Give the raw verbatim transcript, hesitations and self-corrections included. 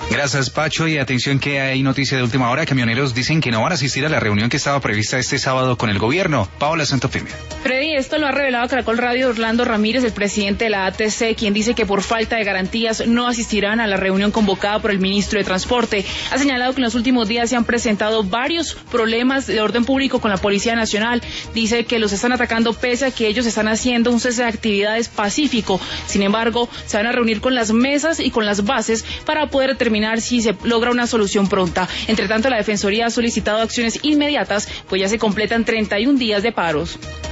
Gracias, Pacho, y atención que hay noticia de última hora. Camioneros dicen que no van a asistir a la reunión que estaba prevista este sábado con el gobierno. Paola Santofimio. Freddy, esto lo ha revelado a Caracol Radio Orlando Ramírez, el presidente de la A T C, quien dice que por falta de garantías no asistirán a la reunión convocada por el ministro de Transporte. Ha señalado que en los últimos días se han presentado varios problemas de orden público con la Policía Nacional. Dice que los están atacando pese a que ellos están haciendo un cese de actividades pacífico. Sin embargo, se van a reunir con las mesas y con las bases para poder determinar si se logra una solución pronta. Entre tanto, la Defensoría ha solicitado acciones inmediatas, pues ya se completan treinta y un días de paros.